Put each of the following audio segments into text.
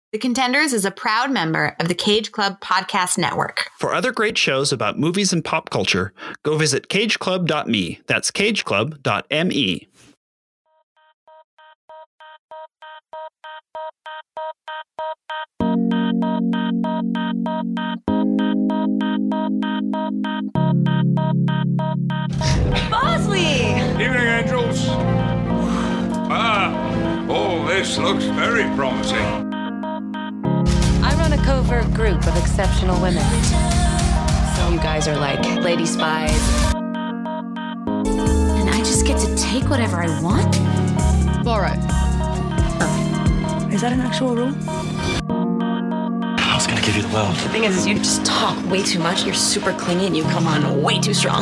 The Contenders is a proud member of the Cage Club Podcast Network. For other great shows about movies and pop culture, go visit cageclub.me. That's cageclub.me. Bosley! Evening, angels. All this looks very promising. I run a covert group of exceptional women. So you guys are like lady spies. And I just get to take whatever I want? Borrow. Oh. Is that an actual rule? I was gonna give you the world. The thing is you just talk way too much. You're super clingy and you come on way too strong.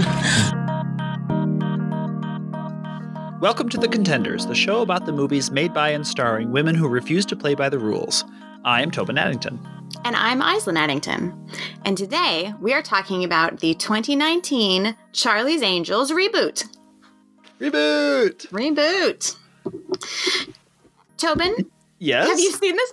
Welcome to The Contenders, the show about the movies made by and starring women who refuse to play by the rules. I am Tobin Addington. And I'm Aislinn Addington. And today we are talking about the 2019 Charlie's Angels reboot. Reboot. Tobin? Yes? Have you seen this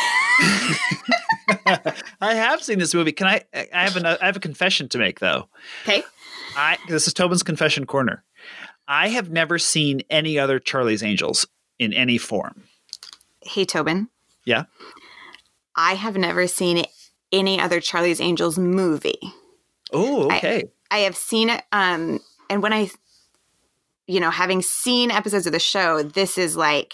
movie? I have seen this movie. I have a confession to make, though. Okay. This is Tobin's Confession Corner. I have never seen any other Charlie's Angels in any form. Hey, Tobin. Yeah? I have never seen any other Charlie's Angels movie. Oh, okay. I have seen it, and when I, having seen episodes of the show, this is like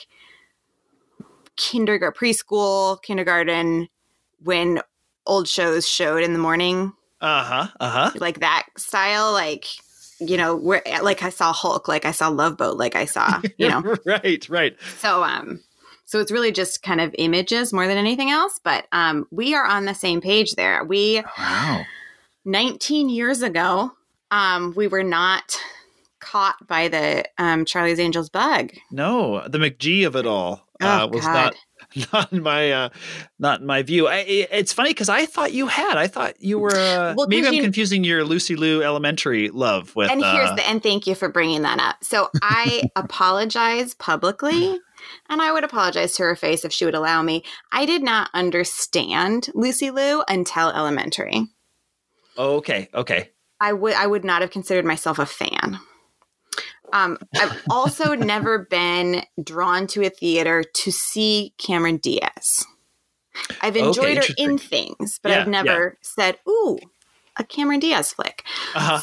kindergarten, when old shows showed in the morning. Like that style, where, like I saw Hulk, like I saw Love Boat, like I saw, Right. So it's really just kind of images more than anything else. But we are on the same page there. 19 years ago, we were not caught by the Charlie's Angels bug. No, the McGee of it all was God. not in my view. It's funny because I thought you had. I thought you were. Maybe I'm confusing your Lucy Liu Elementary love with. And thank you for bringing that up. So I apologize publicly, and I would apologize to her face if she would allow me. I did not understand Lucy Liu until elementary. Okay. I would not have considered myself a fan. I've also never been drawn to a theater to see Cameron Diaz. I've enjoyed her in things, but I've never said, ooh, a Cameron Diaz flick. But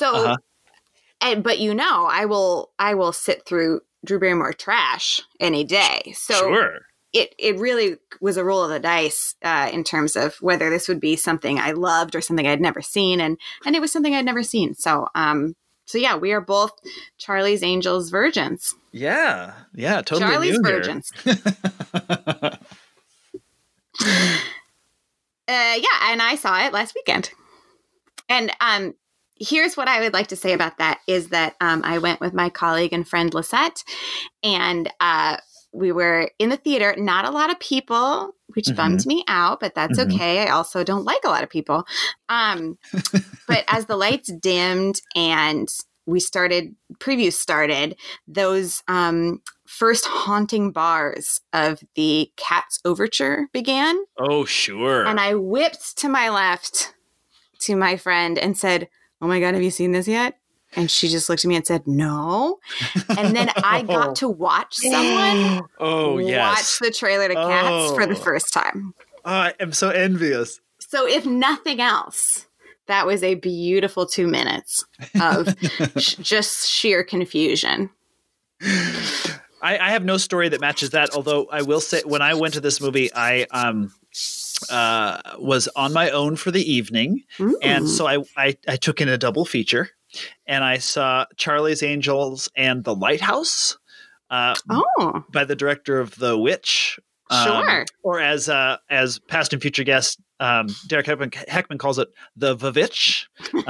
I will sit through Drew Barrymore trash any day. So sure. It really was a roll of the dice in terms of whether this would be something I loved or something I'd never seen. And it was something I'd never seen. So yeah, we are both Charlie's Angels virgins. Yeah, totally. Charlie's new virgins. And I saw it last weekend. And here's what I would like to say about that is that I went with my colleague and friend Lisette, and we were in the theater. Not a lot of people, which bummed me out, but that's okay. I also don't like a lot of people. But as the lights dimmed and previews started, those first haunting bars of the Cats Overture began. Oh, sure. And I whipped to my left to my friend and said, "Oh my God, have you seen this yet?" And she just looked at me and said, "No." And then I got to watch someone watch the trailer to Cats for the first time. I am so envious. So if nothing else, that was a beautiful 2 minutes of just sheer confusion. I have no story that matches that, although I will say when I went to this movie, I was on my own for the evening. Ooh. And so I took in a double feature. And I saw Charlie's Angels and The Lighthouse by the director of The Witch. Sure. Or as past and future guest Derek Heckman calls it, The Vavitch.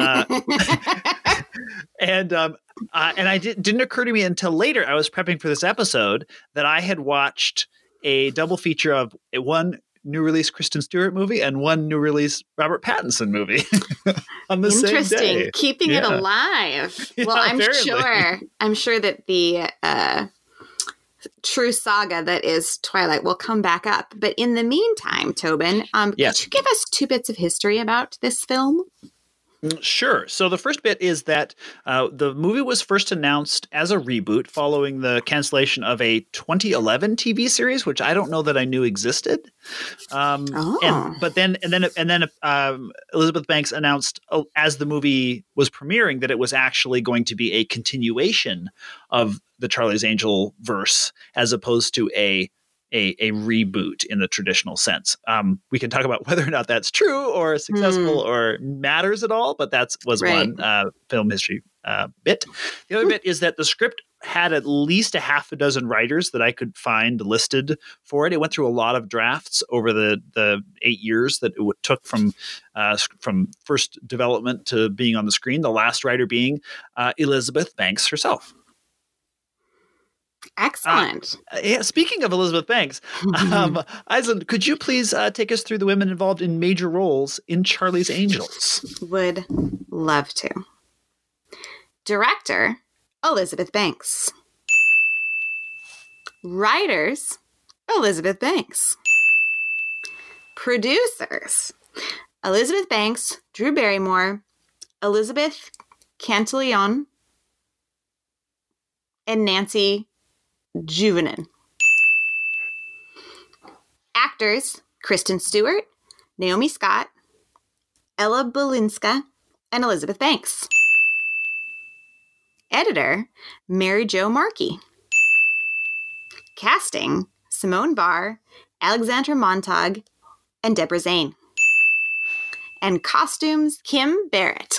And it didn't occur to me until later, I was prepping for this episode, that I had watched a double feature of one new release Kristen Stewart movie and one new release Robert Pattinson movie on the same day. Interesting. Keeping it alive. Yeah, well, I'm sure that the true saga that is Twilight will come back up. But in the meantime, Tobin, Yes. could you give us 2 bits of history about this film? Sure. So the first bit is that the movie was first announced as a reboot following the cancellation of a 2011 TV series, which I don't know that I knew existed. But then Elizabeth Banks announced as the movie was premiering that it was actually going to be a continuation of the Charlie's Angel verse as opposed to a reboot in the traditional sense. We can talk about whether or not that's true or successful or matters at all, but that was one film history bit. The other bit is that the script had at least a half a dozen writers that I could find listed for it. It went through a lot of drafts over the 8 years that it took from first development to being on the screen, the last writer being Elizabeth Banks herself. Excellent. Speaking of Elizabeth Banks, Aislinn, could you please take us through the women involved in major roles in Charlie's Angels? Would love to. Director, Elizabeth Banks. Writers, Elizabeth Banks. Producers, Elizabeth Banks, Drew Barrymore, Elizabeth Cantillon, and Nancy Juvenin. Actors, Kristen Stewart, Naomi Scott, Ella Balinska, and Elizabeth Banks. Editor, Mary Jo Markey. Casting, Simone Barr, Alexandra Montag, and Deborah Zane. And costumes, Kim Barrett.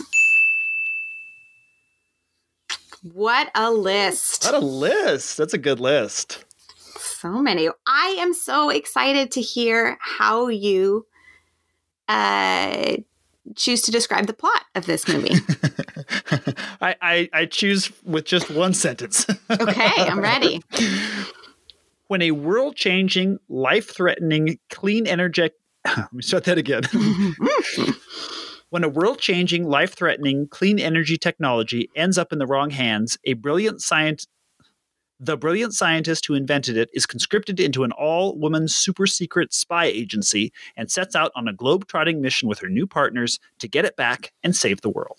What a list. What a list. That's a good list. So many. I am so excited to hear how you choose to describe the plot of this movie. I choose with just one sentence. Okay, I'm ready. When a world-changing, life-threatening, clean energy... Let me start that again. When a world-changing, life-threatening, clean energy technology ends up in the wrong hands, the brilliant scientist who invented it is conscripted into an all-woman super-secret spy agency and sets out on a globe-trotting mission with her new partners to get it back and save the world.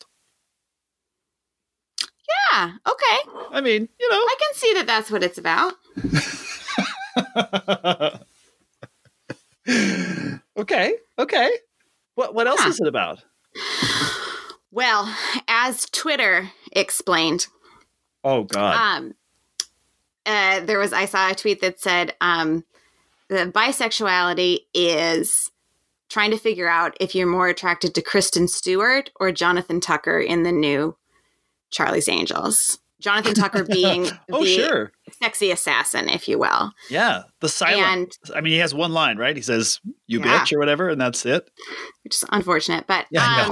Yeah, okay. I mean, I can see that that's what it's about. Okay. What else is it about? Well, as Twitter explained. Oh, God. I saw a tweet that said the bisexuality is trying to figure out if you're more attracted to Kristen Stewart or Jonathan Tucker in the new Charlie's Angels. Jonathan Tucker being the sexy assassin, if you will. Yeah, the silent. He has one line, right? He says, "You bitch," or whatever, and that's it. Which is unfortunate, but yeah,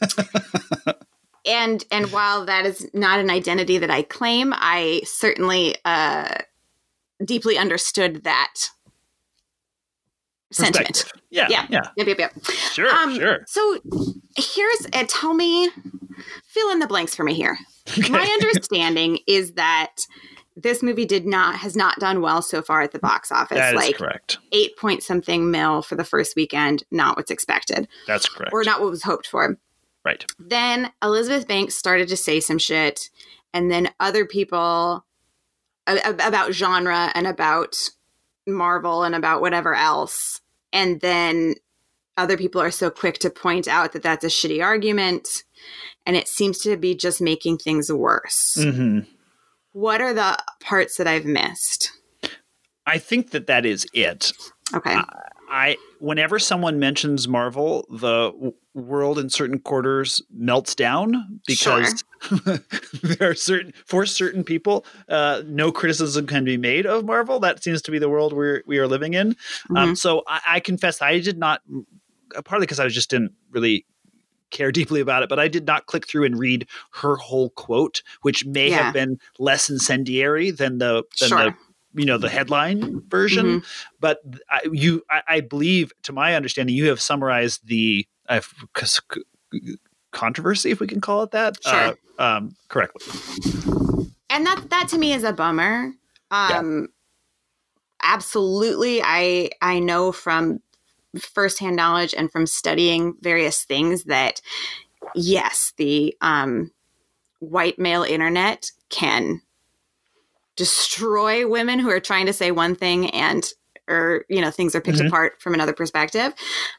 and while that is not an identity that I claim, I certainly deeply understood that sentiment. Yeah. Yep. Sure. So here's tell me, fill in the blanks for me here. Okay. My understanding is that this movie has not done well so far at the box office. That is correct. 8 point something mil for the first weekend, not what's expected. That's correct. Or not what was hoped for. Right. Then Elizabeth Banks started to say some shit, and then other people about genre and about Marvel and about whatever else. And then other people are so quick to point out that that's a shitty argument. And it seems to be just making things worse. Mm-hmm. What are the parts that I've missed? I think that is it. Okay. Whenever someone mentions Marvel, the world in certain quarters melts down because there are for certain people, no criticism can be made of Marvel. That seems to be the world we are living in. Mm-hmm. So I confess I did not, partly because I just didn't really care deeply about it, but I did not click through and read her whole quote, which may have been less incendiary than the headline version. Mm-hmm. But I believe, to my understanding, you have summarized the controversy, if we can call it that, correctly. And that to me is a bummer. absolutely. I know from firsthand knowledge and from studying various things that yes, the white male internet can destroy women who are trying to say one thing or things are picked apart from another perspective.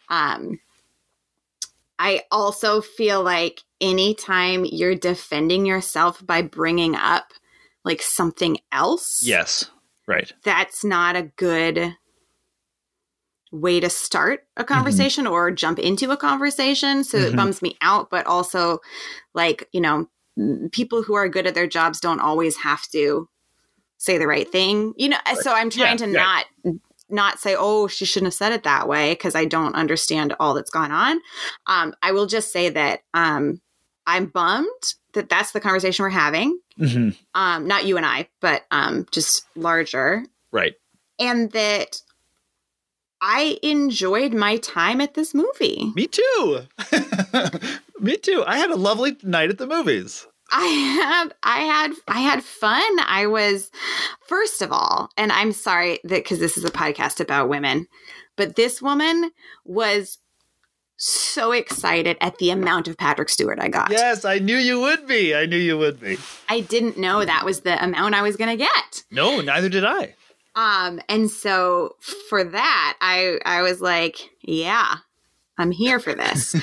I also feel like anytime you're defending yourself by bringing up like something else. Yes. Right. That's not a good way to start a conversation or jump into a conversation. So it bums me out, but also like, people who are good at their jobs don't always have to say the right thing, Right. So I'm trying to not say, oh, she shouldn't have said it that way, because I don't understand all that's gone on. I will just say that I'm bummed that that's the conversation we're having. Not you and I, but just larger. Right. And that I enjoyed my time at this movie. Me too. Me too. I had a lovely night at the movies. I had fun. I was, first of all, and I'm sorry that because this is a podcast about women, but this woman was so excited at the amount of Patrick Stewart I got. Yes, I knew you would be. I didn't know that was the amount I was going to get. No, neither did I. And so for that, I was like, yeah, I'm here for this.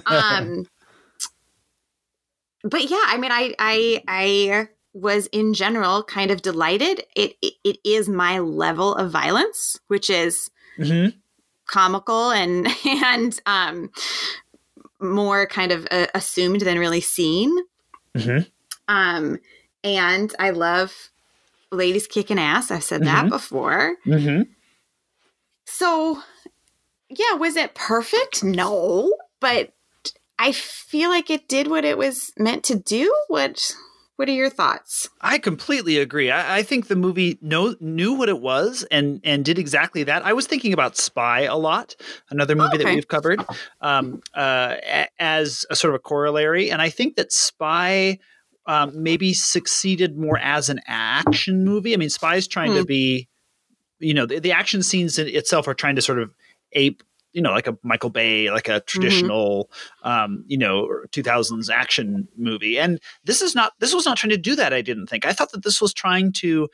But yeah, I mean, I was in general kind of delighted. It is my level of violence, which is comical and more kind of assumed than really seen. And I love ladies kicking ass. I've said that before. So yeah, was it perfect? No, but I feel like it did what it was meant to do. What are your thoughts? I completely agree. I think the movie knew what it was and did exactly that. I was thinking about Spy a lot, another movie that we've covered, as a sort of a corollary. And I think that Spy maybe succeeded more as an action movie. I mean, Spy is trying to be, the action scenes in itself are trying to sort of ape, like a Michael Bay, like a traditional, 2000s action movie. And this was not trying to do that. I didn't think. I thought that this was trying to,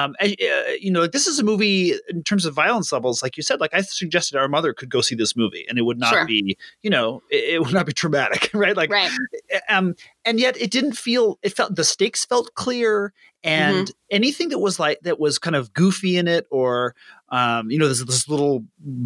this is a movie in terms of violence levels. Like you said, like I suggested our mother could go see this movie and it would not be, it would not be traumatic. Right. Like, right. And yet it didn't feel, the stakes felt clear, and anything that was kind of goofy in it, or, there's this little,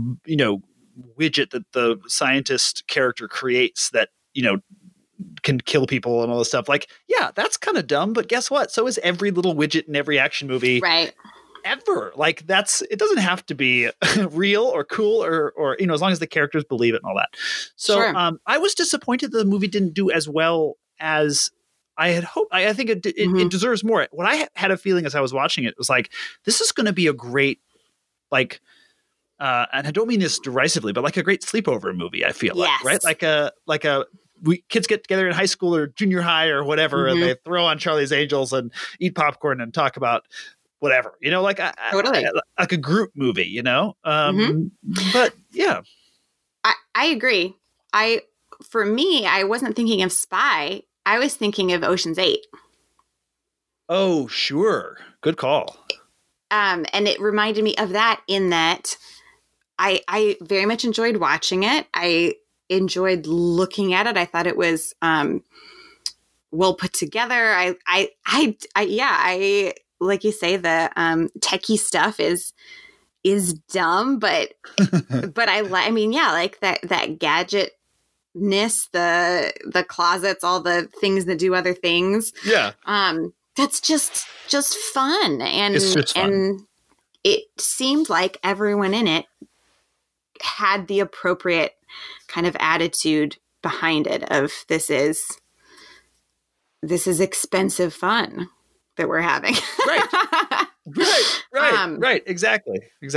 widget that the scientist character creates that can kill people and all this stuff. Like, yeah, that's kind of dumb, but guess what? So is every little widget in every action movie, right? Ever. Like, it doesn't have to be real or cool or as long as the characters believe it and all that. So I was disappointed that the movie didn't do as well as I had hoped. I think it deserves more. What I had a feeling as I was watching it was like, this is going to be a great, like, and I don't mean this derisively, but like a great sleepover movie, I feel like, right? Kids get together in high school or junior high or whatever, and they throw on Charlie's Angels and eat popcorn and talk about whatever, like a group movie, but yeah. I agree. For me, I wasn't thinking of Spy. I was thinking of Ocean's 8. Oh, sure. Good call. And it reminded me of that in that I very much enjoyed watching it. I enjoyed looking at it. I thought it was well put together. I like you say, the techie stuff is dumb, but like that gadgetness, the closets, all the things that do other things. Yeah. That's just fun. And it's just fun. And it seemed like everyone in it had the appropriate kind of attitude behind it of this is expensive fun that we're having. Right. Exactly.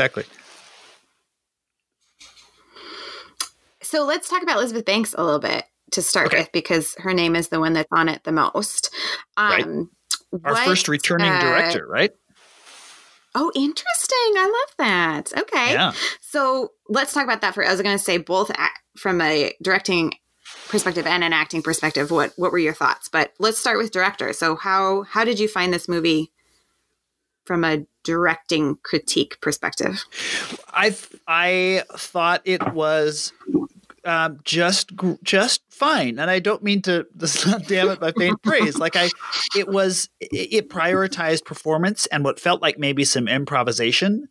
So let's talk about Elizabeth Banks a little bit to start with, because her name is the one that's on it the most. Right. Our first returning director, right? Oh, interesting. I love that. Okay. Yeah. So let's talk about that. I was going to say both from a directing perspective and an acting perspective. What were your thoughts? But let's start with director. So how did you find this movie from a directing critique perspective? I thought it was just fine, and I don't mean to damn it by faint praise. Like it prioritized performance and what felt like maybe some improvisation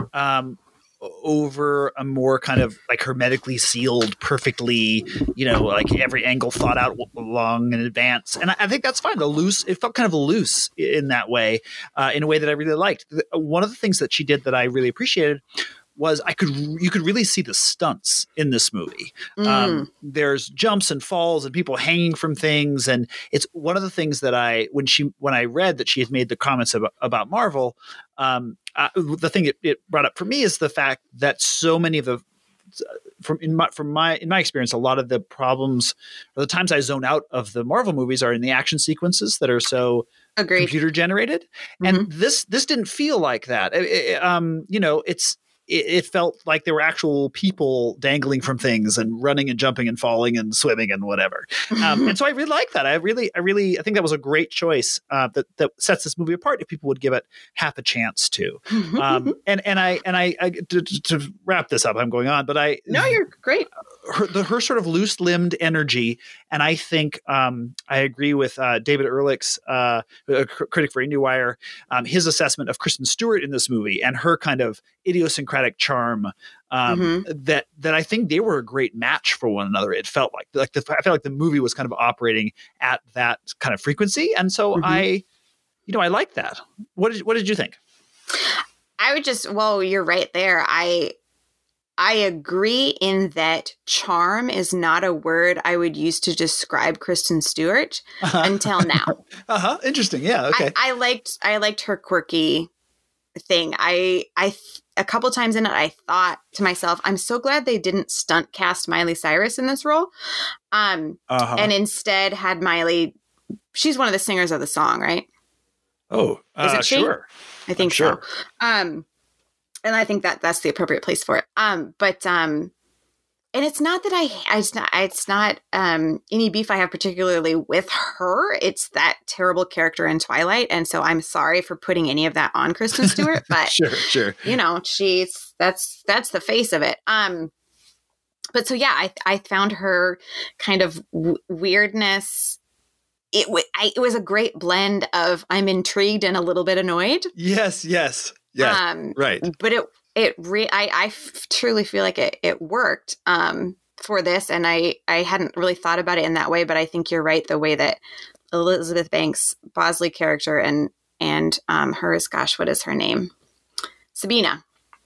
over a more kind of like hermetically sealed, perfectly, like every angle thought out long in advance. And I think that's fine. It felt kind of loose in that way, in a way that I really liked. One of the things that she did that I really appreciated was you could really see the stunts in this movie. There's jumps and falls and people hanging from things. And it's one of the things that when I read that she had made the comments about Marvel, the thing it brought up for me is the fact that so many of the, in my experience, a lot of the problems or the times I zone out of the Marvel movies are in the action sequences that are so computer generated. And this didn't feel like that. It felt like there were actual people dangling from things and running and jumping and falling and swimming and whatever. And so I really like that. I think that was a great choice that sets this movie apart if people would give it half a chance to. To wrap this up, I'm going on, but No, you're great. Her sort of loose-limbed energy, and I think I agree with David Ehrlich's, a critic for IndieWire, his assessment of Kristen Stewart in this movie and her kind of idiosyncratic charm, that I think they were a great match for one another. It felt like I felt like the movie was kind of operating at that kind of frequency, and so I like that. What did you think? You're right there. I agree in that charm is not a word I would use to describe Kristen Stewart until now. Interesting. Yeah. Okay. I liked her quirky thing. A couple times in it, I thought to myself, I'm so glad they didn't stunt cast Miley Cyrus in this role. And instead had Miley, she's one of the singers of the song, right? Oh, isn't she? Sure. I think so. And I think that's the appropriate place for it. And it's not that it's not any beef I have particularly with her. It's that terrible character in Twilight. And so I'm sorry for putting any of that on Kristen Stewart, but sure. That's the face of it. But so, yeah, I found her kind of weirdness. It was a great blend of I'm intrigued and a little bit annoyed. Yes. Right. But I truly feel like it worked for this, and I hadn't really thought about it in that way. But I think you're right. The way that Elizabeth Banks' Bosley character and hers, gosh, what is her name? Sabina.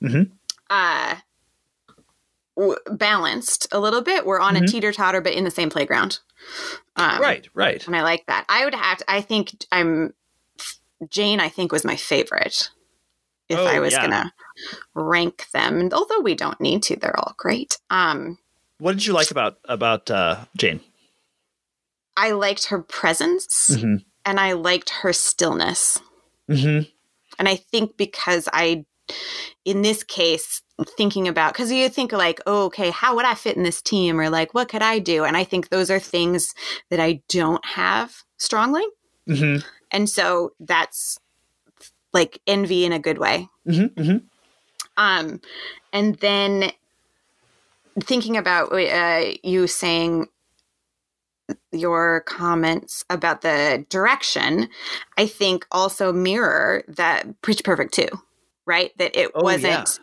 Balanced a little bit. We're on a teeter-totter, but in the same playground. Right. And I like that. Jane, I think, was my favorite. If I was going to rank them, and although we don't need to, they're all great. What did you like about Jane? I liked her presence, and I liked her stillness. And I think because in this case, thinking about, because you think like, oh, okay, how would I fit in this team? Or like, what could I do? And I think those are things that I don't have strongly. And so that's like envy in a good way. And then thinking about you saying your comments about the direction, I think also mirror that Pitch Perfect 2, right? That it wasn't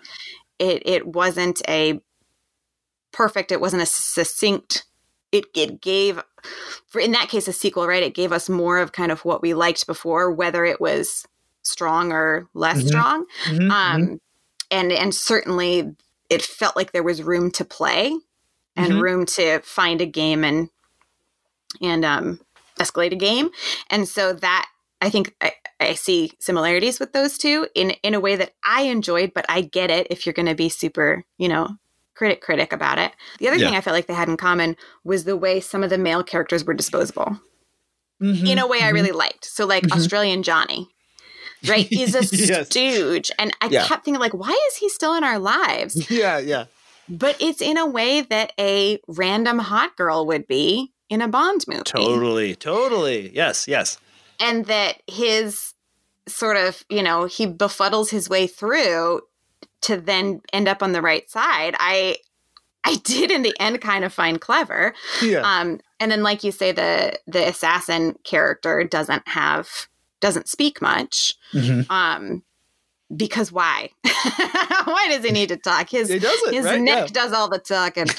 a perfect, it wasn't a succinct, it gave, for in that case, a sequel, right? It gave us more of kind of what we liked before, whether it was strong or less strong. And certainly it felt like there was room to play and room to find a game and escalate a game. And so that, I think I see similarities with those two in a way that I enjoyed, but I get it if you're going to be super, critic about it. The other thing I felt like they had in common was the way some of the male characters were disposable in a way I really liked. So like Australian Johnny. right, is a Yes. stooge. And I Yeah. kept thinking, like, why is he still in our lives? Yeah. But it's in a way that a random hot girl would be in a Bond movie. Totally. Yes. And that his sort of, he befuddles his way through to then end up on the right side. I did in the end kind of find clever. Yeah. And then, like you say, the assassin character doesn't speak much. Mm-hmm. Because why? Why does he need to talk? His right? neck does all the talking.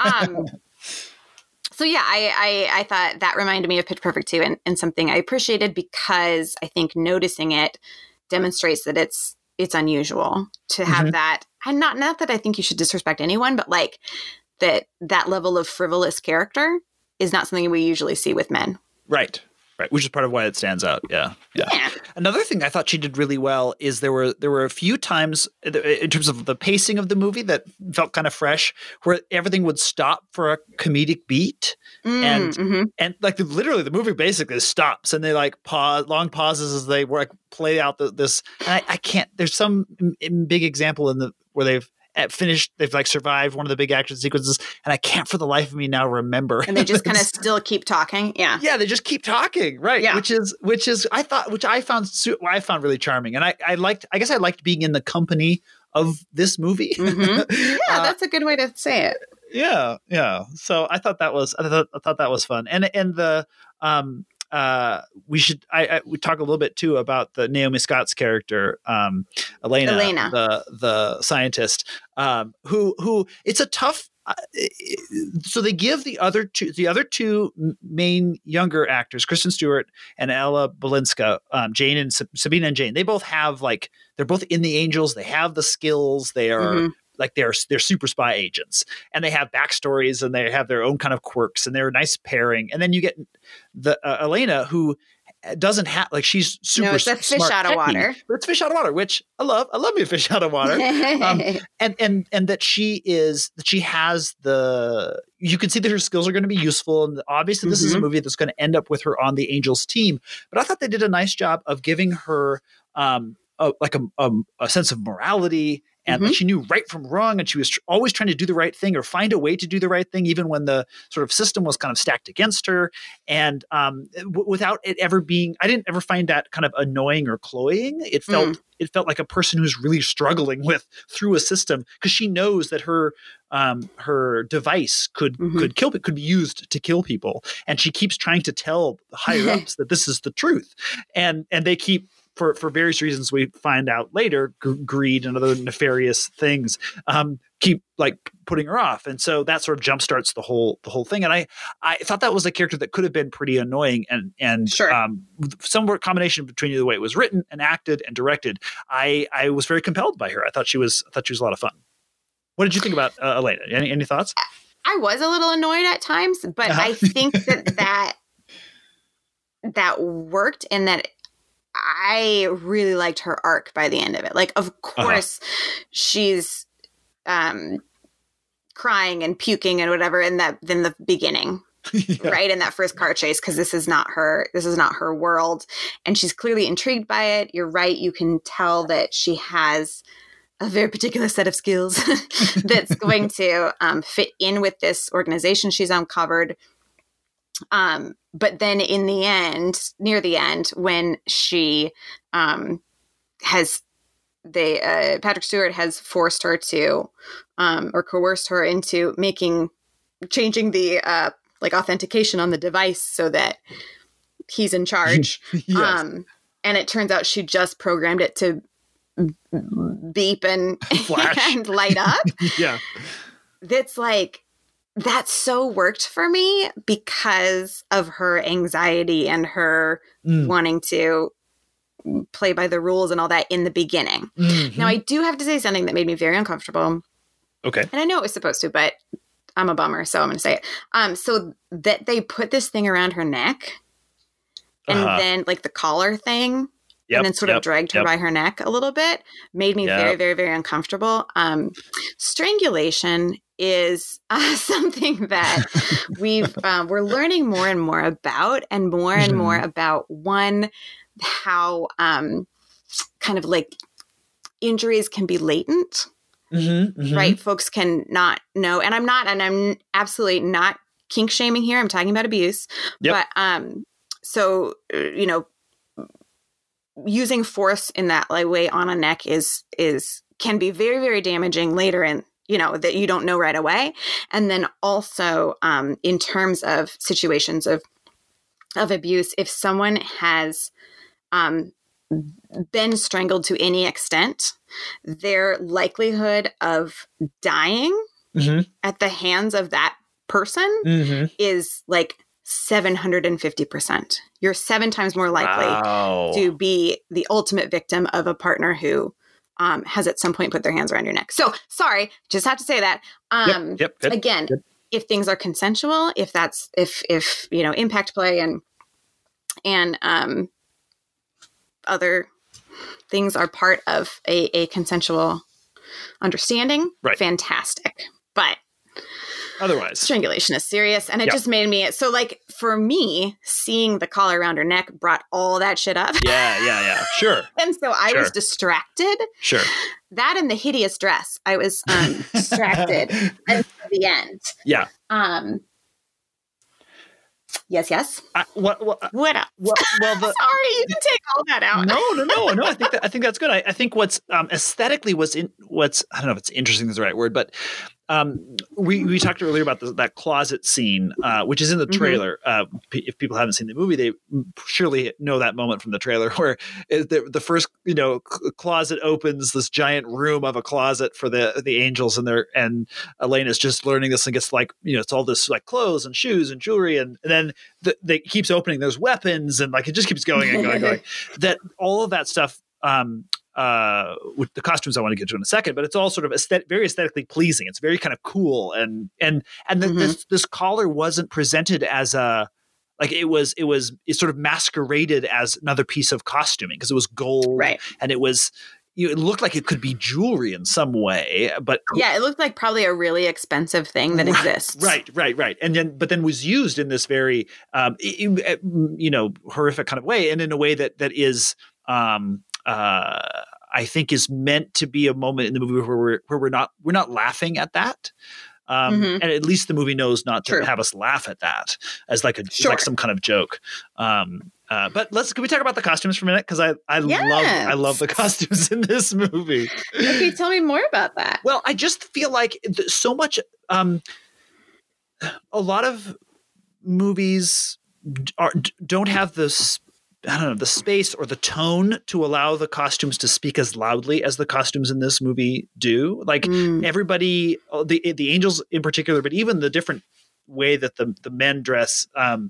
So yeah, I thought that reminded me of Pitch Perfect 2 and something I appreciated because I think noticing it demonstrates that it's unusual to have that. And not that I think you should disrespect anyone, but like that level of frivolous character is not something we usually see with men. Right. Which is part of why it stands out. Yeah. Another thing I thought she did really well is there were a few times in terms of the pacing of the movie that felt kind of fresh, where everything would stop for a comedic beat, and like literally the movie basically stops and they like pause, long pauses as they like play out this. And I can't. There's some big example where they've finished, they've like survived one of the big action sequences, and I can't for the life of me now remember. And they just kind of still keep talking. Yeah, they just keep talking, right? Yeah. Which I found really charming, and I guess I liked being in the company of this movie. Yeah, that's a good way to say it. Yeah. So I thought that was fun, and the we talk a little bit too about the Naomi Scott's character, Elena, the scientist, who it's a tough. So they give the other two main younger actors, Kristen Stewart and Ella Balinska, Jane and Sabina and Jane. They both have they're both in the Angels. They have the skills. They are. Like they're super spy agents, and they have backstories, and they have their own kind of quirks, and they're a nice pairing. And then you get the Elena, who doesn't have she's super. No, it's a fish out of water. But it's fish out of water, which I love. I love me a fish out of water. And that she has you can see that her skills are going to be useful, and obviously this is a movie that's going to end up with her on the Angels team. But I thought they did a nice job of giving her a sense of morality. And like she knew right from wrong, and she was always trying to do the right thing or find a way to do the right thing, even when the sort of system was kind of stacked against her. And without it ever being, I didn't ever find that kind of annoying or cloying. It felt like a person who's really struggling through a system, because she knows that her device could be used to kill people, and she keeps trying to tell the higher ups that this is the truth, and they keep. For various reasons we find out later, greed and other nefarious things, keep like putting her off, and so that sort of jumpstarts the whole thing. And I thought that was a character that could have been pretty annoying, and sure. Some combination between the way it was written and acted and directed. I was very compelled by her. I thought she was a lot of fun. What did you think about Elena? Any thoughts? I was a little annoyed at times, but I think that worked in that. I really liked her arc by the end of it. Like, of course, she's crying and puking and whatever in the beginning, right? In that first car chase, because this is not her world, and she's clearly intrigued by it. You're right. You can tell that she has a very particular set of skills that's going to fit in with this organization she's uncovered. But then near the end, when she Patrick Stewart has forced her to, or coerced her into changing the authentication on the device so that he's in charge. Yes. And it turns out she just programmed it to beep and flash and light up. Yeah. That so worked for me because of her anxiety and her wanting to play by the rules and all that in the beginning. Now, I do have to say something that made me very uncomfortable. Okay. And I know it was supposed to, but I'm a bummer, so I'm going to say it. So that they put this thing around her neck and then like the collar thing and then sort of dragged her by her neck a little bit made me very, very, very uncomfortable. Strangulation is something that we're learning more and more about, and more about how kind of like injuries can be latent, right? Folks can not know. And I'm absolutely not kink shaming here. I'm talking about abuse. Yep. But so, you know, using force in that like way on a neck can be very, very damaging later in, you know, that you don't know right away. And then also in terms of situations of abuse, if someone has been strangled to any extent, their likelihood of dying at the hands of that person is like 750%. You're 7 times more likely to be the ultimate victim of a partner who has at some point put their hands around your neck. So sorry, just have to say that. Again, if things are consensual, if you know, impact play and other things are part of a consensual understanding, fantastic. But otherwise, strangulation is serious. And it just made me, so like for me, seeing the collar around her neck brought all that shit up. Yeah. Sure. And so I was distracted. Sure. That and the hideous dress. I was distracted until the end. Yeah. Yes. What else? Well, sorry, you can take all that out. No. I think that's good. I think what's aesthetically what's I don't know if it's interesting is the right word, but we talked earlier about that closet scene, which is in the trailer. If people haven't seen the movie, they surely know that moment from the trailer where the first, you know, closet opens, this giant room of a closet for the angels, and Elena's just learning this and gets like, you know, it's all this like clothes and shoes and jewelry, and then it keeps opening. There's weapons and like it just keeps going and going. That all of that stuff. With the costumes I want to get to in a second, but it's all sort of very aesthetically pleasing. It's very kind of cool. And this collar wasn't presented as like it sort of masqueraded as another piece of costuming because it was gold. Right. And it was, it looked like it could be jewelry in some way, but yeah, it looked like probably a really expensive thing that exists. Right. And then was used in this very, you know, horrific kind of way. And in a way that is, I think is meant to be a moment in the movie where we're not laughing at that. And at least the movie knows not to have us laugh at that as like like some kind of joke. But can we talk about the costumes for a minute? Cause I love the costumes in this movie. Okay. Tell me more about that. Well, I just feel like so much, a lot of movies don't have this, I don't know, the space or the tone to allow the costumes to speak as loudly as the costumes in this movie do. Like everybody, the angels in particular, but even the different way that the men dress.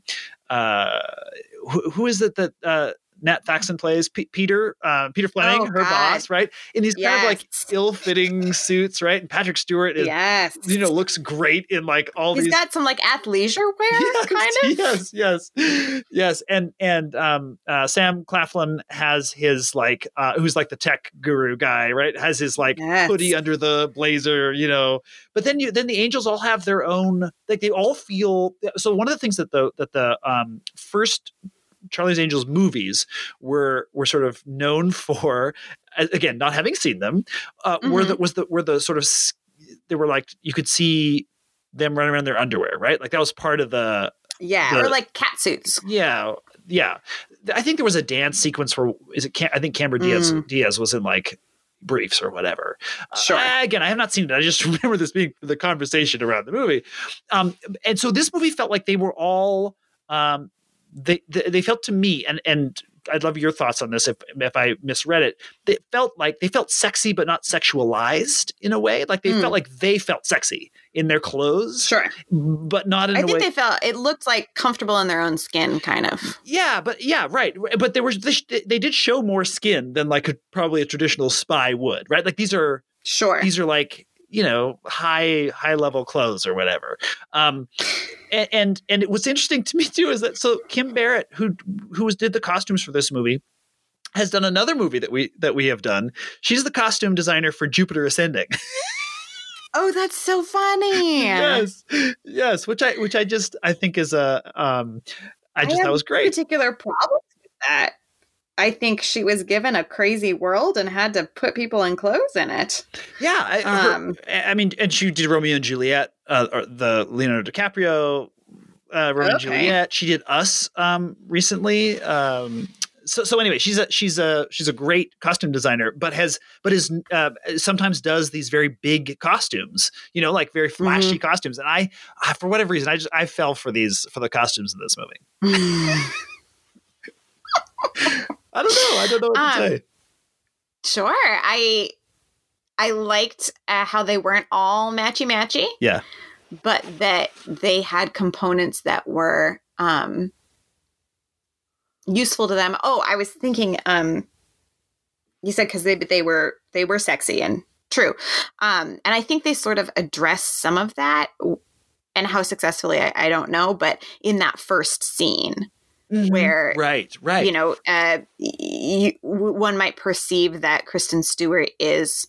Who is it that Nat Faxon plays? Peter Fleming, her boss, right? In these kind of like ill-fitting suits, right? And Patrick Stewart is, you know, looks great in like all these. He's got some like athleisure wear, kind of. Yes. And Sam Claflin has his like, who's like the tech guru guy, right? Has his like hoodie under the blazer, you know. But then the angels all have their own, like they all feel. So one of the things that the first Charlie's Angels movies were sort of known for, again, not having seen them, were the sort of, they were like, you could see them running around in their underwear, right? Like that was part of the or like cat suits. Yeah. I think there was a dance sequence where I think Cameron Diaz was in like briefs or whatever. Sure. Again, I have not seen it. I just remember this being the conversation around the movie. And so this movie felt like they were all, they felt to me, and I'd love your thoughts on this if I misread it. They felt sexy, but not sexualized in a way. Like they felt like they felt sexy in their clothes. Sure. But not in a way. I think it looked like comfortable in their own skin, kind of. Yeah, right. But they did show more skin than like probably a traditional spy would, right? Like these are like, you know, high level clothes or whatever. And what's interesting to me too is that so Kim Barrett, who did the costumes for this movie, has done another movie that we have done. She's the costume designer for Jupiter Ascending. Oh, that's so funny. Yes, which I just think is I just thought was great. Particular problems with that. I think she was given a crazy world and had to put people in clothes in it. Yeah. I mean, and she did Romeo and Juliet, or the Leonardo DiCaprio Romeo and Juliet. She did Us recently. So anyway, she's a great costume designer, but sometimes does these very big costumes, like very flashy costumes. And I for whatever reason, I fell for the costumes in this movie. I don't know what to say. Sure. I liked how they weren't all matchy. Yeah. But that they had components that were useful to them. Oh, I was thinking, you said because they were sexy, and true. And I think they sort of address some of that, and how successfully, I don't know, but in that first scene where, right. One might perceive that Kristen Stewart is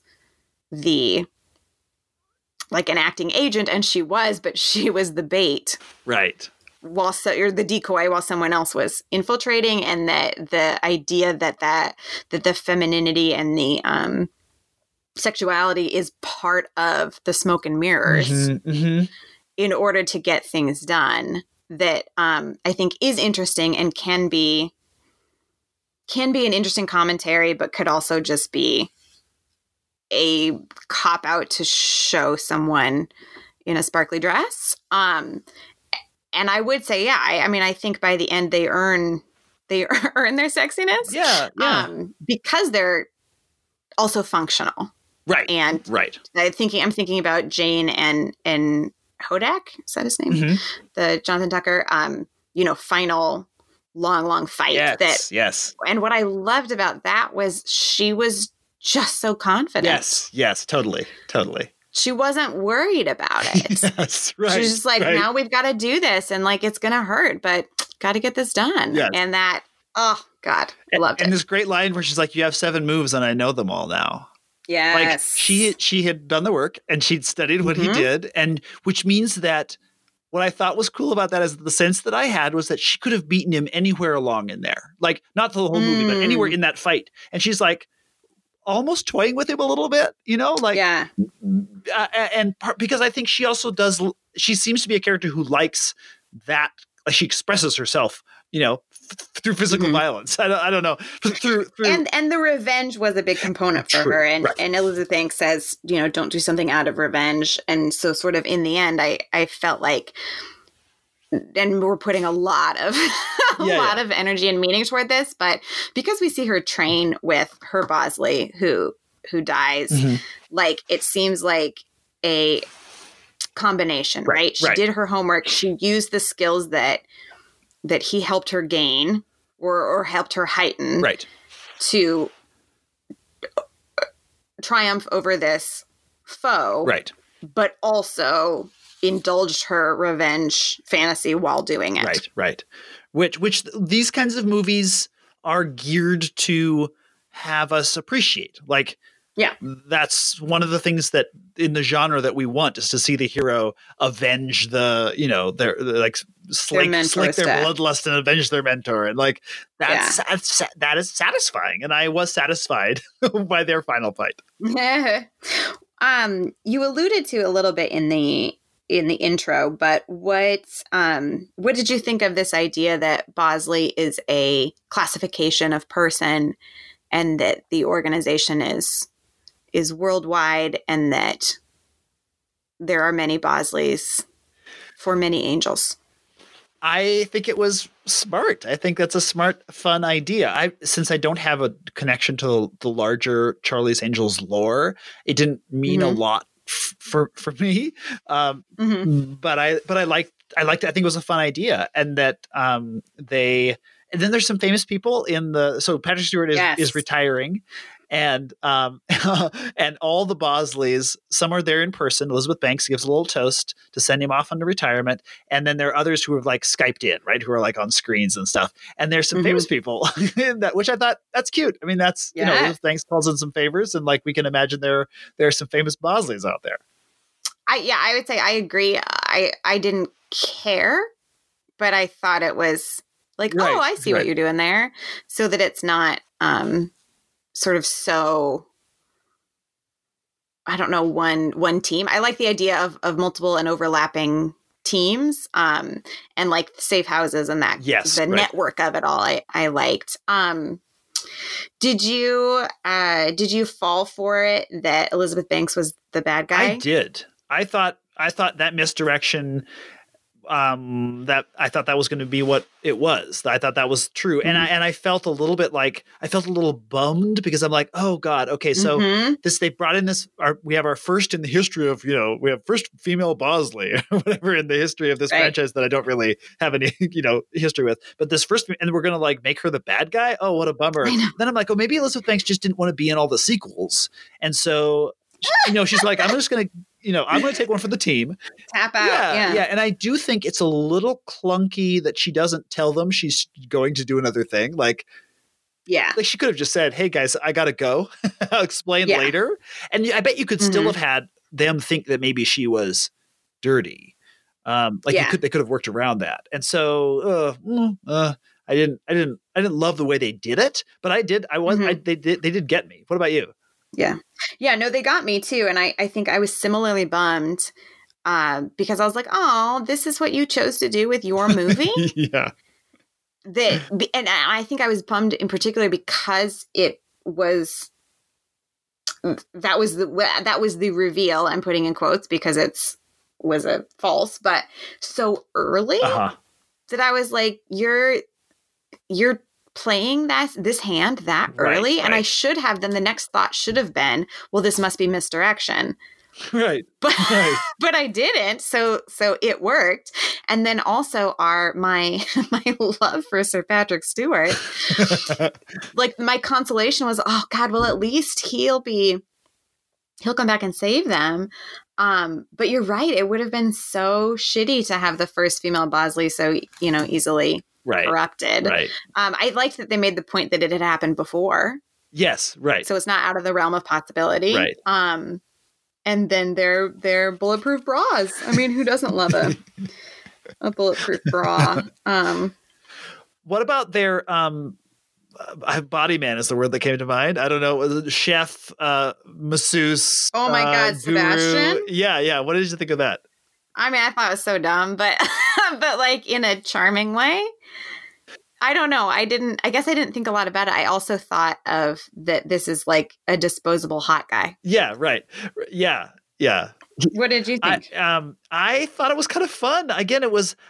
like an acting agent, and she was the bait. Right. Or the decoy while someone else was infiltrating, and that the idea that the femininity and the sexuality is part of the smoke and mirrors in order to get things done, that I think is interesting and can be an interesting commentary, but could also just be a cop out to show someone in a sparkly dress. And I would say, I mean, I think by the end they earn their sexiness. Yeah. Because they're also functional. Right. And I'm thinking about Jane and Hodak. Is that his name? The Jonathan Tucker, final long fight. Yes. And what I loved about that was she was just so confident. Yes, totally. She wasn't worried about it. Yes, right. She was just like, now we've got to do this, and like it's gonna hurt, but got to get this done. Yes. And that, oh God, I loved it. And this great line where she's like, "You have 7 moves, and I know them all now." Yes, like she had done the work and she'd studied what he did, and which means that what I thought was cool about that is the sense that I had was that she could have beaten him anywhere along in there, like not the whole movie, but anywhere in that fight, and she's like, almost toying with him a little bit, because I think she also she seems to be a character who likes that, like she expresses herself, through physical violence. I don't know. Through and the revenge was a big component for her. And Elizabeth Banks says, don't do something out of revenge. And so sort of in the end, I felt like, and we're putting a lot of lot of energy and meaning toward this, but because we see her train with her Bosley who dies, like it seems like a combination, right? She did her homework. She used the skills that he helped her gain or helped her heighten to triumph over this foe, but also indulged her revenge fantasy while doing it. Right. Which these kinds of movies are geared to have us appreciate. Like, that's one of the things that in the genre that we want is to see the hero avenge their like slake their bloodlust and avenge their mentor. And like, that is satisfying. And I was satisfied by their final fight. You alluded to a little bit in the intro, but what did you think of this idea that Bosley is a classification of person, and that the organization is worldwide, and that there are many Bosleys for many angels? I think it was smart. I think that's a smart, fun idea. Since I don't have a connection to the larger Charlie's Angels lore, it didn't mean a lot for me. But I liked it. I think it was a fun idea, and that and then there's some famous people so Patrick Stewart is retiring, and and all the Bosleys, some are there in person. Elizabeth Banks gives a little toast to send him off into retirement, and then there are others who have like Skyped in, right, who are like on screens and stuff. And there's some famous people in that, which I thought that's cute. I mean, that's Elizabeth Banks calls in some favors, and like we can imagine there are some famous Bosleys out there. I would say I agree. I didn't care, but I thought it was Like, Right, oh, I see right. what you're doing there. So that it's not sort of so, I don't know, one team. I like the idea of multiple and overlapping teams and like safe houses and that. Yes, the right. network of it all I liked. Did you fall for it that Elizabeth Banks was the bad guy? I did. I thought that misdirection, that I thought that was going to be what it was. I thought that was true. And I felt a little bit like, I felt a little bummed because I'm like, oh God, okay. So they brought in we have our first in the history of, we have first female Bosley or whatever in the history of this franchise that I don't really have any, history with, but this first, and we're going to like make her the bad guy. Oh, what a bummer. Then I'm like, oh, maybe Elizabeth Banks just didn't want to be in all the sequels. And so, she's like, I'm just going to, I'm going to take one for the team. Tap out. Yeah. And I do think it's a little clunky that she doesn't tell them she's going to do another thing. Like she could have just said, hey guys, I got to go. I'll explain later. And I bet you could still have had them think that maybe she was dirty. They could have worked around that. And so, I didn't love the way they did it, but I did. They did get me. What about you? Yeah, no, they got me too. And I think I was similarly bummed because I was like, oh, this is what you chose to do with your movie? Yeah. And I think I was bummed in particular because it was, that was the reveal, I'm putting in quotes because was a false, but so early that I was like, you're playing this hand that early. Right. And I should have, then the next thought should have been, well, this must be misdirection. Right. But I didn't. So it worked. And then also my love for Sir Patrick Stewart, like my consolation was, oh God, well, at least he'll come back and save them. But you're right. It would have been so shitty to have the first female Bosley so, easily corrupted. Right. I liked that they made the point that it had happened before. Yes. Right. So it's not out of the realm of possibility. Right. And then their bulletproof bras. I mean, who doesn't love a bulletproof bra? What about their body man is the word that came to mind. I don't know. Was it chef, masseuse? Oh my God, guru? Sebastian? Yeah. What did you think of that? I mean, I thought it was so dumb, but like in a charming way. I don't know. I guess I didn't think a lot about it. I also thought of that this is like a disposable hot guy. Yeah, right. Yeah. What did you think? I thought it was kind of fun. Again, it was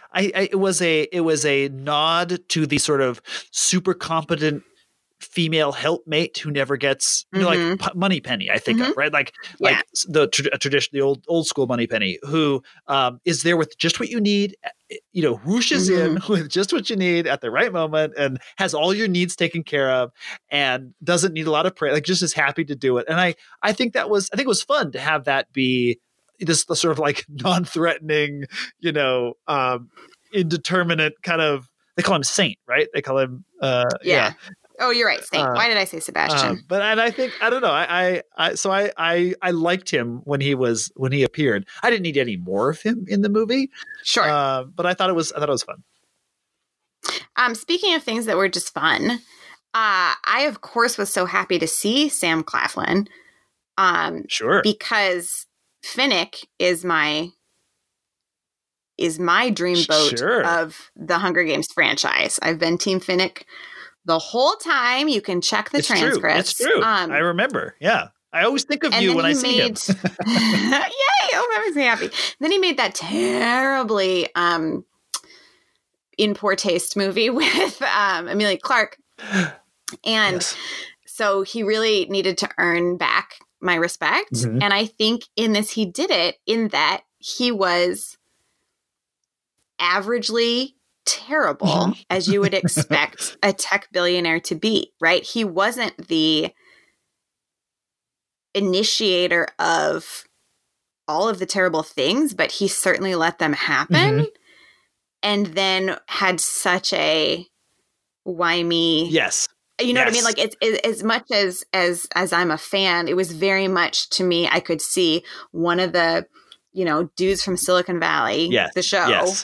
a nod to the sort of super competent female helpmate who never gets like Moneypenny, I think of, right? Like the tradition, the old school Moneypenny, who is there with just what you need, whooshes in with just what you need at the right moment and has all your needs taken care of and doesn't need a lot of prayer, like just is happy to do it. And I think it was fun to have that be this sort of like non-threatening, indeterminate kind of, they call him Saint, right? They call him, Oh, you're right, Saint. Why did I say Sebastian? And I think, I don't know. I liked him when he appeared. I didn't need any more of him in the movie. Sure. But I thought it was fun. Speaking of things that were just fun, I of course was so happy to see Sam Claflin. Sure. Because Finnick is my dreamboat of the Hunger Games franchise. I've been Team Finnick the whole time. You can check the transcripts. It's true. I remember. Yeah. I always think of you when I see him. Yay! Oh, that makes me happy. Then he made that terribly in poor taste movie with Emilia Clarke. And so he really needed to earn back my respect. Mm-hmm. And I think in this, he did it in that he was averagely terrible as you would expect a tech billionaire to be, right? He wasn't the initiator of all of the terrible things, but he certainly let them happen and then had such a why me? Yes. You know what I mean? Like it's as much as I'm a fan, it was very much to me, I could see one of the, dudes from Silicon Valley, the show,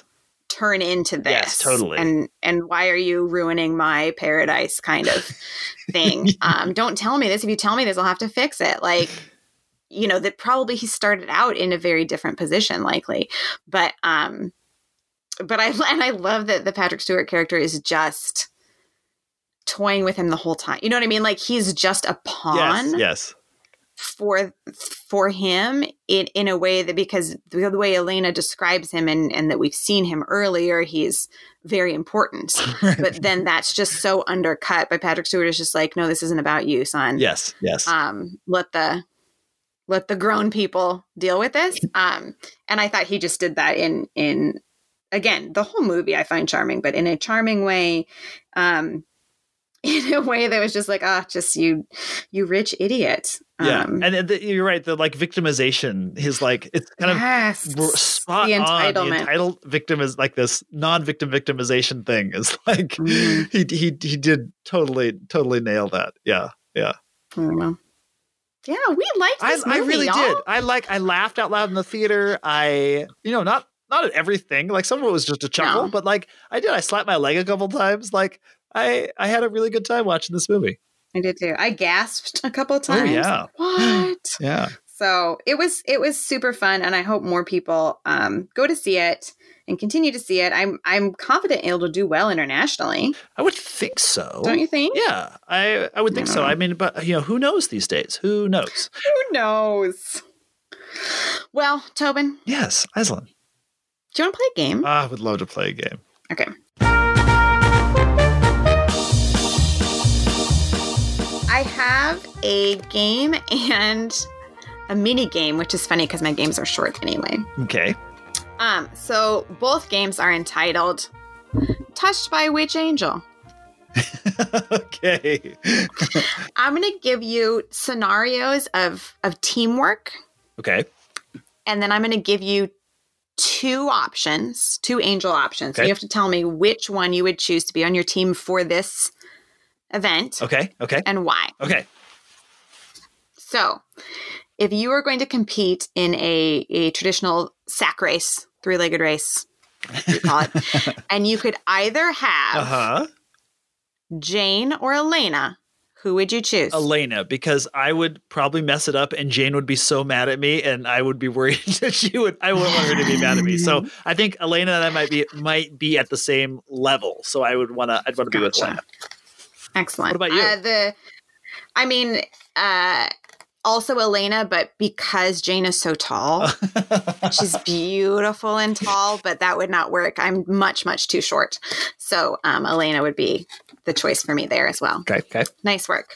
turn into this? Yes, totally. And why are you ruining my paradise kind of thing? Don't tell me this. If you tell me this, I'll have to fix it. Like, that probably he started out in a very different position, likely. But I love that the Patrick Stewart character is just toying with him the whole time. You know what I mean? Like, he's just a pawn. Yes. For him in a way that, because the way Elena describes him and that we've seen him earlier, he's very important. But then that's just so undercut by Patrick Stewart. Is just like, no, this isn't about you, son. Yes. Let the grown people deal with this. And I thought he just did that in again, the whole movie I find charming, but in a charming way, in a way that was just like, just you rich idiot. Yeah. And you're right. The like victimization, his like, it's kind of spot the on. entitlement. The entitled victim is like this non-victim victimization thing is like, he did totally nail that. Yeah. Yeah. I don't know. Yeah, we liked this movie, I really y'all. did. I laughed out loud in the theater. Not at everything. Like some of it was just a chuckle, but like I slapped my leg a couple times. Like I had a really good time watching this movie. I did too. I gasped a couple of times. Oh yeah. What? Yeah. So it was super fun, and I hope more people go to see it and continue to see it. I'm confident it'll do well internationally. I would think so. Don't you think? Yeah, I would think so. I mean, but who knows these days? Who knows? Who knows? Well, Tobin. Yes, Aislinn. Do you want to play a game? I would love to play a game. Okay. I have a game and a mini game, which is funny because my games are short anyway. Okay. So both games are entitled Touched by Which Angel? Okay. I'm going to give you scenarios of teamwork. Okay. And then I'm going to give you two angel options. Okay. So you have to tell me which one you would choose to be on your team for this event. Okay. And why. Okay. So if you are going to compete in a traditional sack race, three-legged race, you call it, and you could either have Jane or Elena, who would you choose? Elena, because I would probably mess it up and Jane would be so mad at me and I would be worried that I wouldn't want her to be mad at me. So I think Elena and I might be at the same level. So I'd want to be with Elena. Excellent. What about you? Also Elena, but because Jane is so tall, she's beautiful and tall, but that would not work. I'm much, much too short. So Elena would be the choice for me there as well. Okay. Nice work.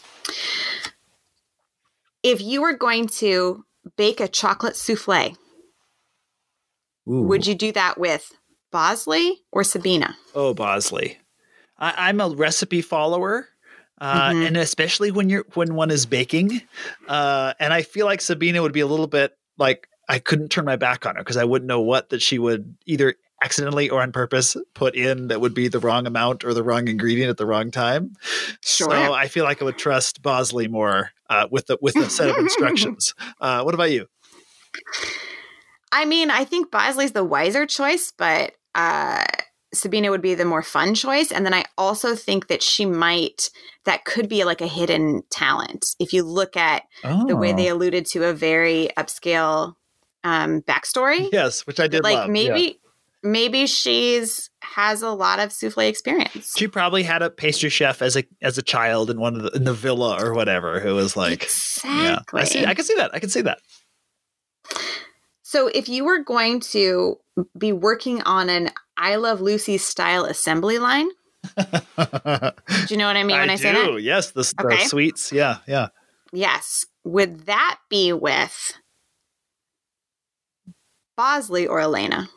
If you were going to bake a chocolate souffle, would you do that with Bosley or Sabina? Oh, Bosley. I'm a recipe follower. And especially when one is baking, and I feel like Sabina would be a little bit like I couldn't turn my back on her because I wouldn't know what that she would either accidentally or on purpose put in that would be the wrong amount or the wrong ingredient at the wrong time. Sure. So I feel like I would trust Bosley more with a set of instructions. What about you? I mean, I think Bosley's the wiser choice, but Sabina would be the more fun choice. And then I also think that that could be like a hidden talent. If you look at the way they alluded to a very upscale backstory. Yes, which I did love. Maybe has a lot of souffle experience. She probably had a pastry chef as a child in in the villa or whatever who was like, exactly. Yeah, I can see that. So if you were going to be working on an I Love Lucy style assembly line, do you know what I mean when I say that? Yes, the sweets. Yeah. Yes. Would that be with Bosley or Elena?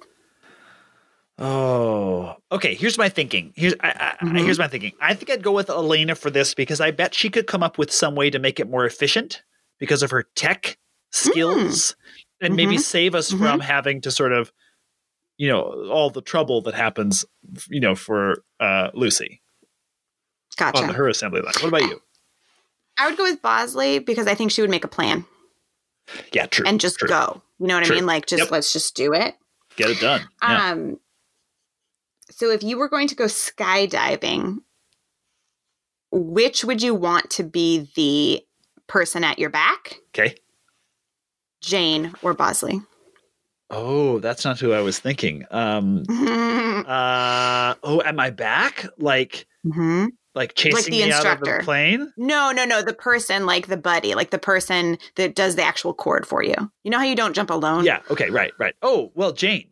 Oh, okay. Here's my thinking. Here's my thinking. I think I'd go with Elena for this because I bet she could come up with some way to make it more efficient because of her tech skills and maybe save us from having to sort of, all the trouble that happens, for Lucy. Gotcha. On her assembly line. What about you? I would go with Bosley because I think she would make a plan. Yeah, true. And just go. You know what I mean? Like, let's just do it. Get it done. Yeah. So if you were going to go skydiving, which would you want to be the person at your back? Okay. Jane or Bosley? Oh, that's not who I was thinking. At my back? Like chasing Like the me out of instructor. the plane? No. The person, like the buddy, like the person that does the actual cord for you. You know how you don't jump alone? Yeah. Okay. Right. Oh, well, Jane.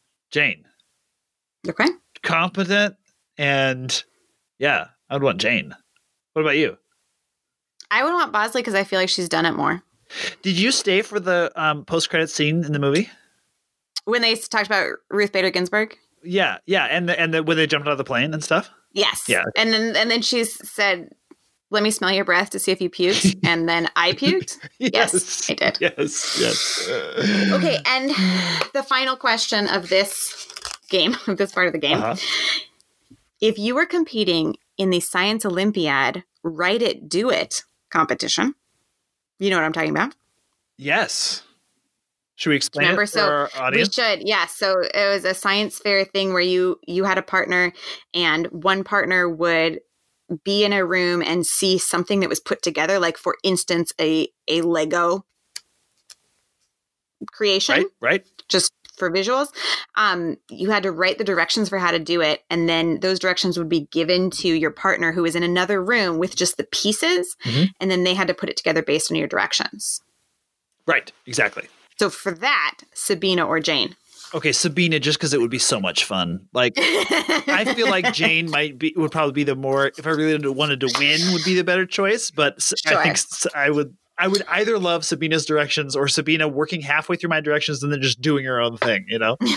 Okay. Competent and yeah, I would want Jane. What about you? I would want Bosley because I feel like she's done it more. Did you stay for the post-credit scene in the movie? When they talked about Ruth Bader Ginsburg? Yeah, and when they jumped out of the plane and stuff? Yes. Yeah. And then she said, "Let me smell your breath to see if you puked." And then I puked. Yes, I did. Yes. Okay, and the final question of this game, of this part of the game. Uh-huh. If you were competing in the Science Olympiad Write It, Do It competition, you know what I'm talking about? Yes. Should we explain Remember, it for so our audience? we should. Yeah. So it was a science fair thing where you had a partner, and one partner would be in a room and see something that was put together, like for instance, a Lego creation, Right. just for visuals. You had to write the directions for how to do it, and then those directions would be given to your partner who was in another room with just the pieces, and then they had to put it together based on your directions. Right. Exactly. So for that, Sabina or Jane? Okay, Sabina, just because it would be so much fun. Like, I feel like Jane would probably be the more, if I really wanted to win, would be the better choice. But Sure. I think I would either love Sabina's directions or Sabina working halfway through my directions and then just doing her own thing, you know?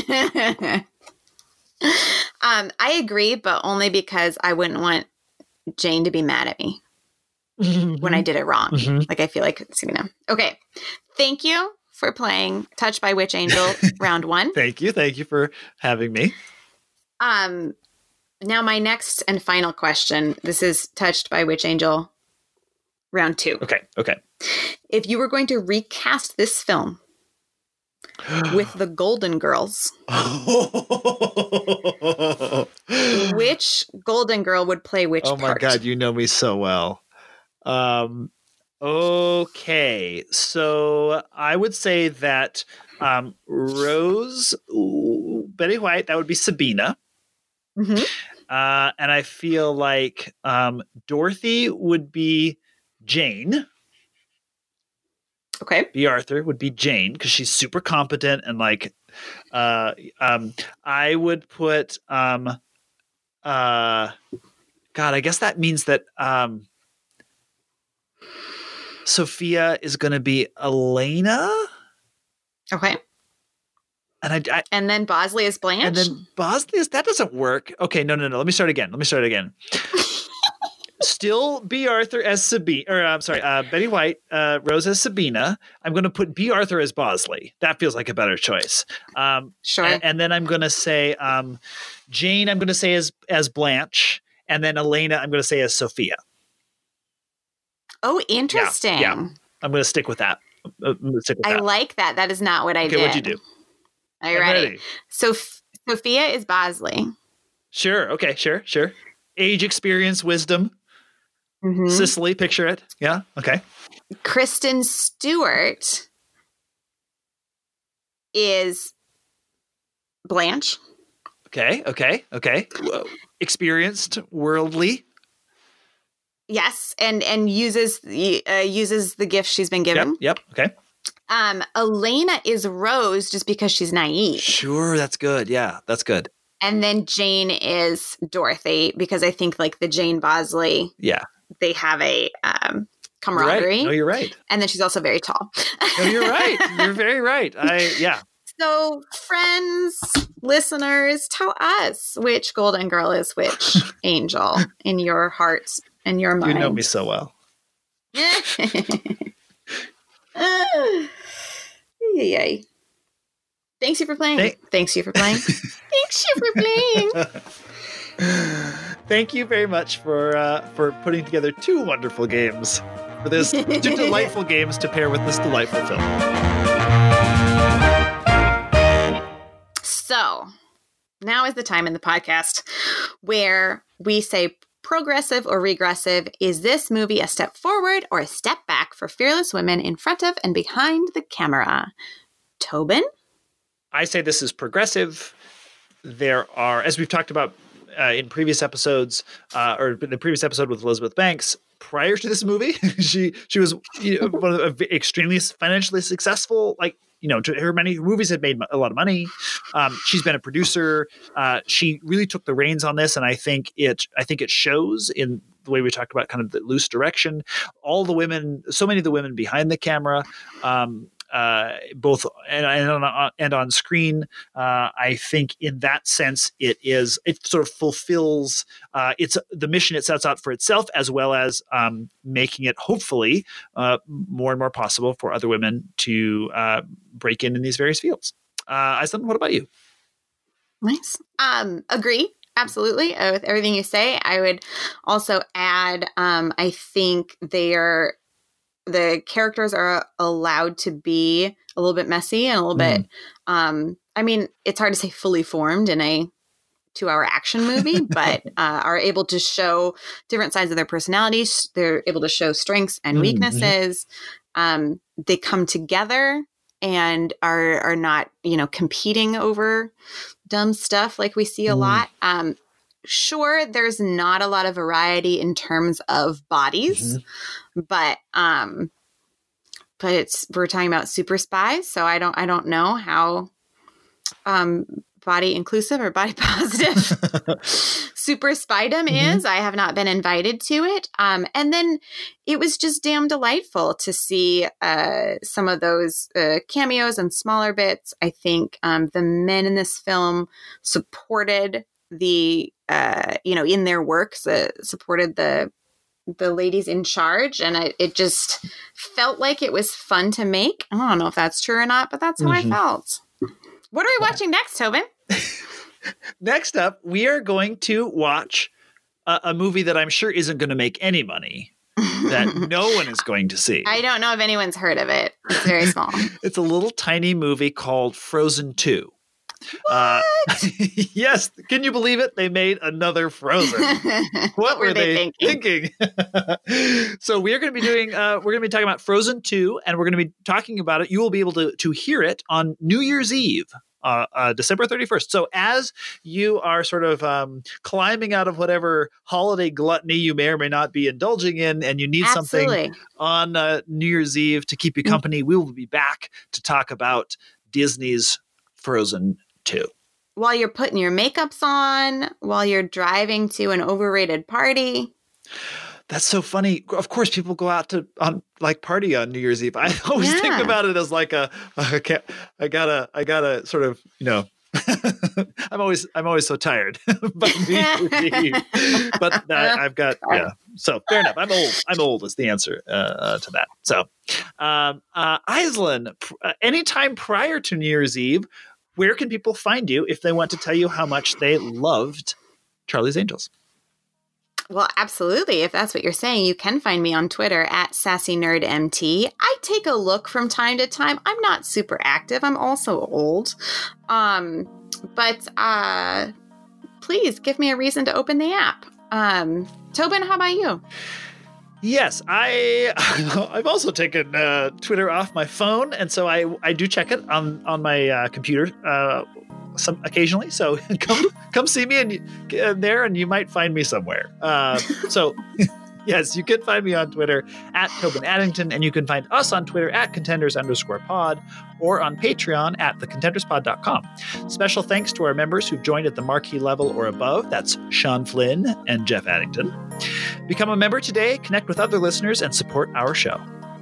I agree, but only because I wouldn't want Jane to be mad at me when I did it wrong. Like, I feel like Sabina. Okay. Thank you for playing Touched by Witch Angel round 1. Thank you for having me. Now my next and final question. This is Touched by Witch Angel round 2. Okay. If you were going to recast this film with the Golden Girls, which Golden Girl would play which part? Oh my God, you know me so well. Okay, so I would say that Rose, Betty White, that would be Sabina. Mm-hmm. And I feel like Dorothy would be Jane. Okay. B. Arthur would be Jane because she's super competent and like I would put God, I guess that means that Sophia is going to be Elena. Okay. And and then Bosley is Blanche. And then Bosley that doesn't work. Okay, no. Let me start again. Still B. Arthur as Sabina, or I'm sorry, Betty White, Rose as Sabina. I'm going to put B. Arthur as Bosley. That feels like a better choice. Sure. And then I'm going to say Jane. I'm going to say as Blanche, and then Elena. I'm going to say as Sophia. Oh, interesting. Yeah. I'm going to stick with that. I like that. That is not what I did. Okay, what'd you do? Are you ready? So Sophia is Bosley. Sure. Okay. Sure. Age, experience, wisdom. Mm-hmm. Sicily, picture it. Yeah. Okay. Kristen Stewart is Blanche. Okay. Whoa. Experienced, worldly. Yes, and uses the gift she's been given. Yep. Okay. Elena is Rose just because she's naive. Sure, that's good. Yeah, that's good. And then Jane is Dorothy because I think like the Jane Bosley. Yeah. They have a camaraderie. You're right. And then she's also very tall. No, you're right. You're very right. So, friends, listeners, tell us which Golden Girl is which angel in your hearts and your mind. You know me so well. Yay. Thanks you for playing. Thanks you for playing. Thanks you for playing. Thank you very much for putting together 2 wonderful games. For this 2 delightful games to pair with this delightful film. So, Now is the time in the podcast where we say progressive or regressive. Is this movie a step forward or a step back for fearless women in front of and behind the camera? Tobin? I say this is progressive. There are, as we've talked about in previous episodes, or in the previous episode with Elizabeth Banks, prior to this movie, she was one of the extremely financially successful, her many movies had made a lot of money. She's been a producer. She really took the reins on this, and I think it shows in the way we talked about kind of the loose direction. All the women, so many of the women behind the camera, both and on screen. I think in that sense, it sort of fulfills the mission it sets out for itself, as well as making it hopefully more and more possible for other women to break in these various fields. Aislinn, what about you? Nice. Agree. Absolutely. With everything you say. I would also add, I think the characters are allowed to be a little bit messy and a little bit, it's hard to say fully formed in a 2-hour action movie, but are able to show different sides of their personalities. They're able to show strengths and weaknesses. They come together and are not, competing over dumb stuff like we see a lot. Sure, there's not a lot of variety in terms of bodies, but we're talking about super spies, so I don't know how body inclusive or body positive super spydom is. I have not been invited to it. And then it was just damn delightful to see some of those cameos and smaller bits. I think the men in this film supported the in their works, supported the ladies in charge, and it just felt like it was fun to make. I don't know if that's true or not, but that's how I felt. What are we watching next, Tobin? Next up, we are going to watch a movie that I'm sure isn't going to make any money, that no one is going to see. I don't know if anyone's heard of it. It's very small. It's a little tiny movie called Frozen 2. Yes, can you believe it? They made another Frozen. What were they thinking? So we're going to be talking about Frozen 2, and we're going to be talking about it. You will be able to hear it on New Year's Eve, December 31st. So as you are sort of climbing out of whatever holiday gluttony you may or may not be indulging in, and you need something on New Year's Eve to keep you company, we will be back to talk about Disney's Frozen 2. While you're putting your makeups on, while you're driving to an overrated party. That's so funny. Of course, people go out to party on New Year's Eve. I always think about it as like I gotta sort of, I'm always so tired by New Year's Eve. But I've got, so fair enough. I'm old is the answer to that. So, Aislinn, anytime prior to New Year's Eve, where can people find you if they want to tell you how much they loved Charlie's Angels? Well, absolutely. If that's what you're saying, you can find me on Twitter at SassyNerdMT. I take a look from time to time. I'm not super active. I'm also old. But please give me a reason to open the app. Tobin, how about you? Yes, I've also taken Twitter off my phone, and so I do check it on my computer occasionally. So come see me and you might find me somewhere. So yes, you can find me on Twitter at Tobin Addington, and you can find us on Twitter at contenders_pod or on Patreon at thecontenderspod.com. Special thanks to our members who've joined at the marquee level or above. That's Sean Flynn and Jeff Addington. Become a member today, connect with other listeners, and support our show.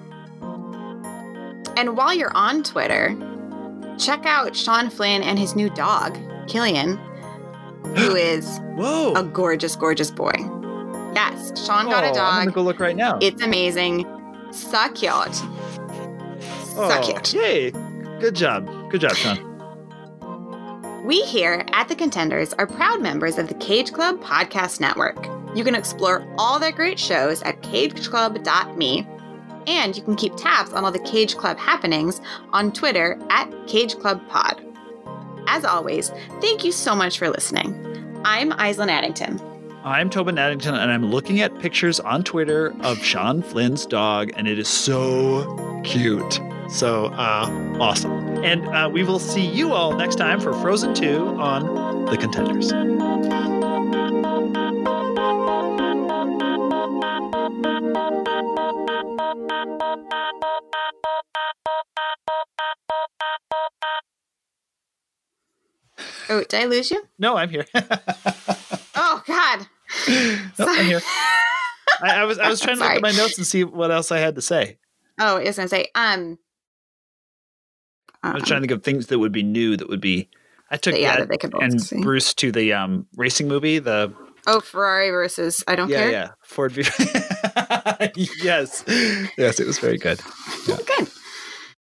And while you're on Twitter, check out Sean Flynn and his new dog, Killian, who is a gorgeous, gorgeous boy. Yes, Sean got a dog. I'm going to go look right now. It's amazing. So cute. So cute. Yay. Good job. Good job, Sean. We here at The Contenders are proud members of the Cage Club Podcast Network. You can explore all their great shows at cageclub.me, and you can keep tabs on all the Cage Club happenings on Twitter at CageClubPod. as always, thank you so much for listening. I'm Aislinn Addington. I'm Tobin Addington, and I'm looking at pictures on Twitter of Sean Flynn's dog, and it is so cute. So awesome. And we will see you all next time for Frozen 2 on The Contenders. Oh, did I lose you? No, I'm here. Oh, God. No, I'm here. I was trying to look at my notes and see what else I had to say. Oh, I was going to say, I was trying to think of things that would be new, that would be. I took that they could both and see. Bruce to the racing movie. Ferrari versus I don't care. Yeah, Ford v. Yes, it was very good. Yeah. Good.